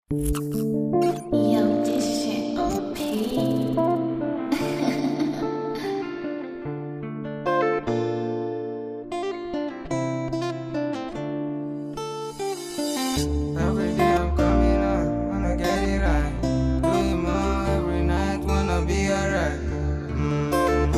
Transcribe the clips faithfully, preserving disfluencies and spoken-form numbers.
Yo, this shit O P. Every day I'm coming up, wanna get it right. Doing more every night, wanna be alright. Mm-hmm.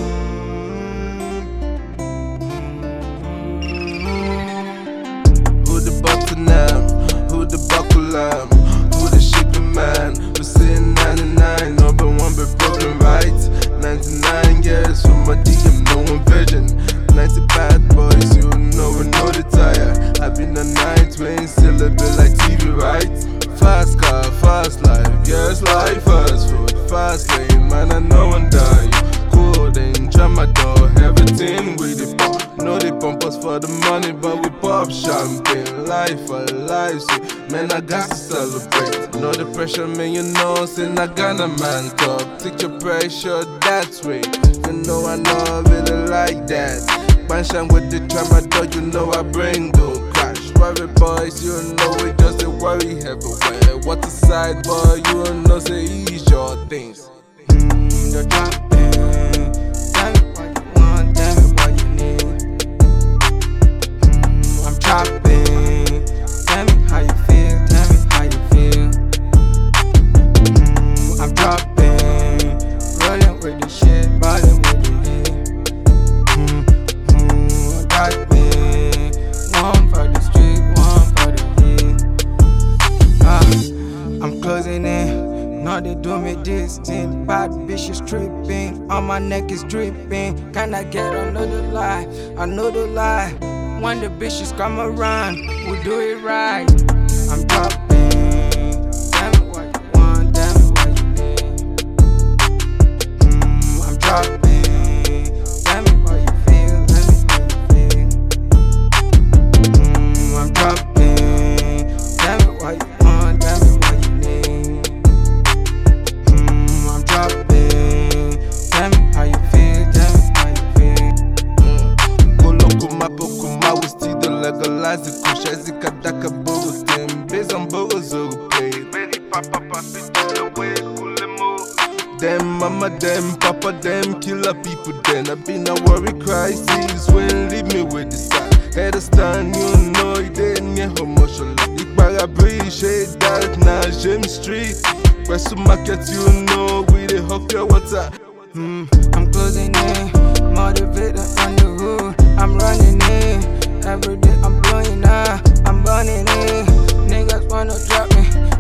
Who the button am? Who the buckle am? Who the shipping man? We're sitting ninety-nine, number one but broken right. ninety-nine years from my D M, no one virgin. ninety bad boys, you know we know the tire. I've been a night rain, still a bit like T V, right? Fast car, fast life, yes, life, fast food, fast lane, man, I know I'm dying. Cool, then jam my door, everything with the pump. Know they pump us for the money, but we pop champagne. Life alive, so man, I got to celebrate. Know the pressure, man, you know, saying I got a man talk. Take your pressure that way. You know I know I really like that. Bansham with the tramadol, you know I bring go crash. Worry boys, you know we just a worry everywhere. What a side boy, you know say ease your things. Mm, you're dropping. Tell me what you want, tell me what you need. Mm, I'm dropping. Tell me how you feel, tell me how you feel. Mm, I'm dropping. Rolling with the shit, balling with the heat. Mm, mm, I'm dropping. One for the street, one for the heat. Ah, I'm closing in. Now they do me this thing. Bad bitches tripping. On my neck is dripping. Can I get another lie? Another lie. When the bitches come around, we do it right. I'm dropping. Tell me what you want, tell me what you need. Mm, I'm dropping. Tell me what you feel, tell me how you feel. Mm, I'm dropping. Tell me what you want, tell me what you need. Mm, I'm dropping. Tell me how you feel, tell me how you feel. Mm. Kolo kuma pokuma, we still the legalize the kush. Ezika daka bogo tem, based on bogo zogo play. Baby papa papi to the way, cool mo. Them mama, them papa, them killer people. Then I been a worry crisis when leave me with the side. Head a stand, you know it ain't near emotional. Ikbara appreciate that now James Street. West to market, you know we the hawk your water. Mm, I'm closing in, motivated on the hood. I'm running in, every day I'm blowing up. I'm burning in, niggas wanna drop me.